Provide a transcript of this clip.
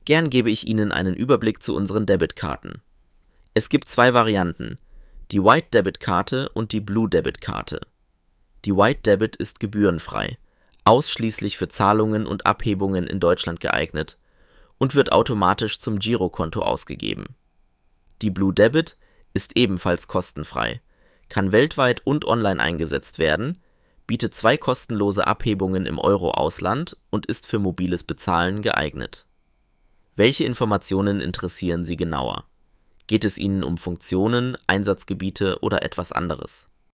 Gern gebe ich Ihnen einen Überblick zu unseren Debitkarten. Es gibt 2 Varianten, die White Debit Karte und die Blue Debit Karte. Die White Debit ist gebührenfrei, ausschließlich für Zahlungen und Abhebungen in Deutschland geeignet und wird automatisch zum Girokonto ausgegeben. Die Blue Debit ist ebenfalls kostenfrei, kann weltweit und online eingesetzt werden, bietet 2 kostenlose Abhebungen im Euro-Ausland und ist für mobiles Bezahlen geeignet. Welche Informationen interessieren Sie genauer? Geht es Ihnen um Funktionen, Einsatzgebiete oder etwas anderes?